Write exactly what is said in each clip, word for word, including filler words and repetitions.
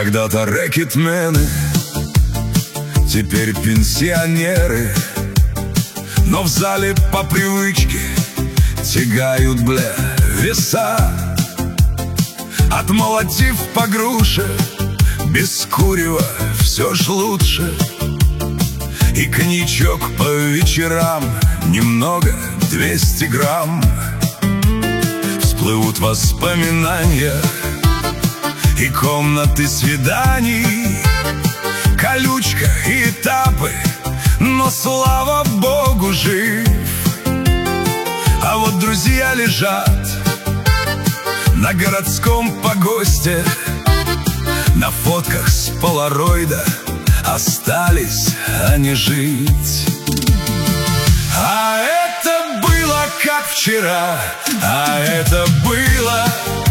Когда-то рэкетмены, теперь пенсионеры, но в зале по привычке тягают, бля, веса. Отмолотив по груше, без курева все ж лучше. И коньячок по вечерам, немного, двести грамм. Всплывут воспоминания и комнаты свиданий, колючка и этапы, но, слава богу, жив. А вот друзья лежат на городском погосте, на фотках с полароида остались они жить. А это было как вчера, а это было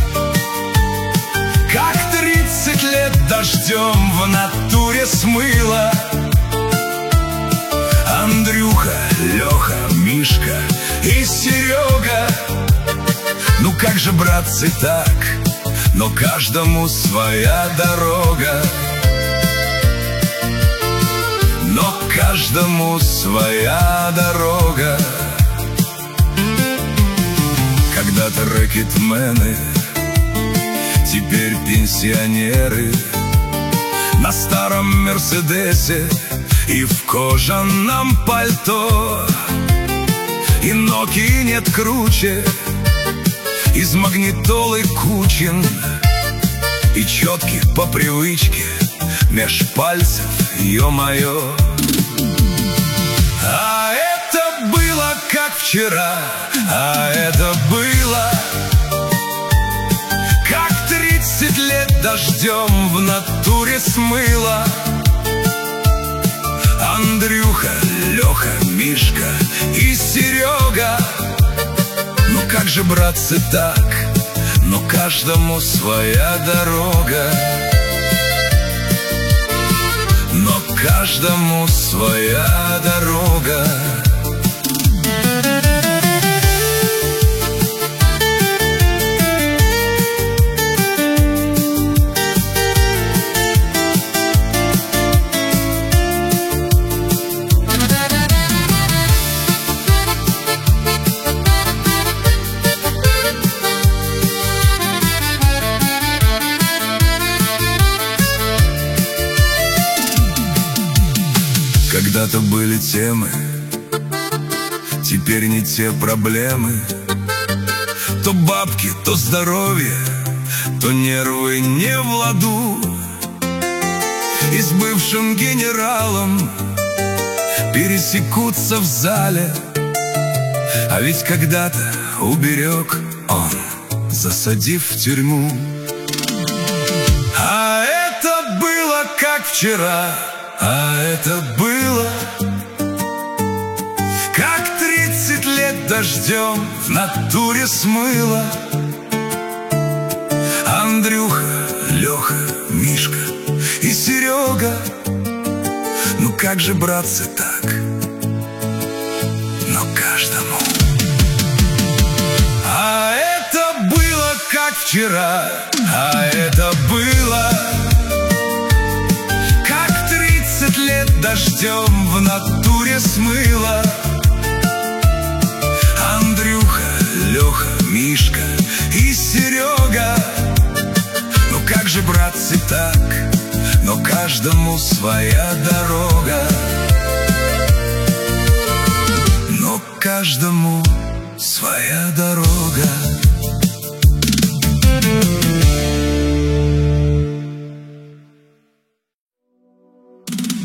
как тридцать лет дождем в натуре смыло. Андрюха, Леха, Мишка и Серега, ну как же, братцы, так? Но каждому своя дорога, но каждому своя дорога. Когда-то рэкетмены, теперь пенсионеры, на старом Мерседесе и в кожаном пальто. И Nokia нет круче, из магнитолы Кучин, и четки по привычке меж пальцев, ё-моё. А это было как вчера, а это было как тридцать лет дождем в натуре смыло. Андрюха, Леха, Мишка и Серега, ну как же, братцы, так? Но каждому своя дорога, но каждому своя дорога. Когда-то были темы, теперь не те проблемы. То бабки, то здоровье, то нервы не в ладу. И с бывшим генералом пересекутся в зале, а ведь когда-то уберег он, засадив в тюрьму. А это было как вчера, а это было как тридцать лет дождем в натуре смыло. Андрюха, Леха, Мишка и Серега, ну как же, братцы, так? Но каждому. А это было как вчера, а это было лет дождем в натуре смыло. Андрюха, Леха, Мишка и Серега, ну как же, братцы, так? Но каждому своя дорога, но каждому своя дорога.